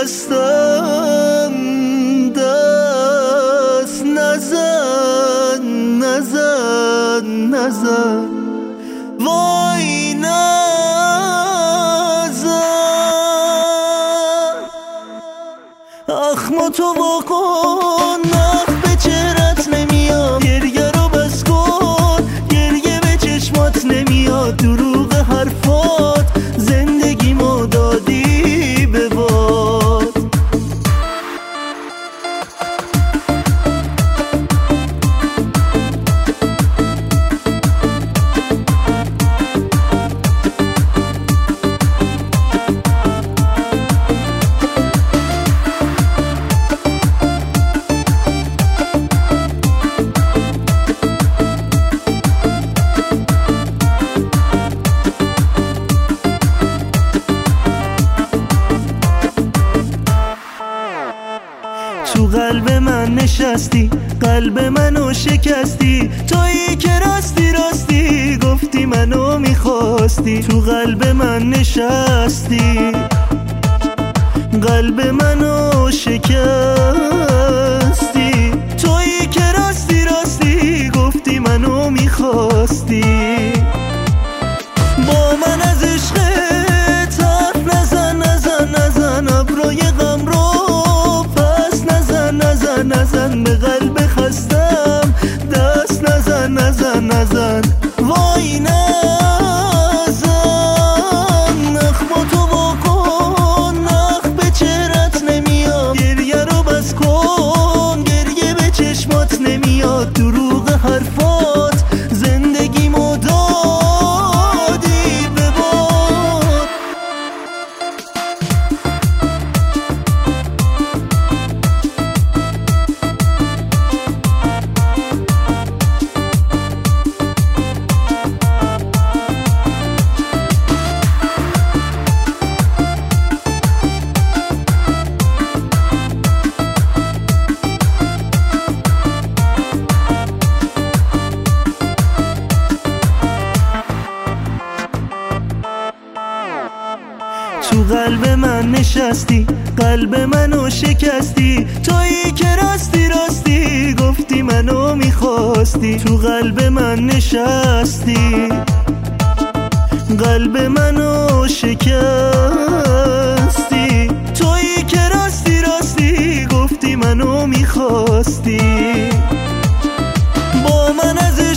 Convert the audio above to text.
خستم دست نزن نزن نزن وای نزن اخم تو واکن نخ به چهرت نمیاد گریه رو بس کن گریه به چشمات نمیاد دروغ حرفات زندگیمو دادی به باد تو قلب من نشستی قلب منو شکستی تویی که راستی راستی گفتی منو میخواستی تو قلب من نشستی قلب منو شکستی تویی که راستی راستی گفتی منو میخواستی با من از عشقت حرف نزن نزن نزن ابروی غم رو نزن به قلب خستم دست نزن نزن نزن وای نزن نخم تو واکن نخ به چهرت نمیاد گریه رو بس کن گریه به چشمات نمیاد دروغ حرفات زندگیمو دادی به باد تو قلب من نشستی قلب منو شکستی تویی که راستی راستی گفتی منو میخواستی تو قلب من نشستی قلب منو شکستی تویی که راستی راستی گفتی منو میخواستی با من از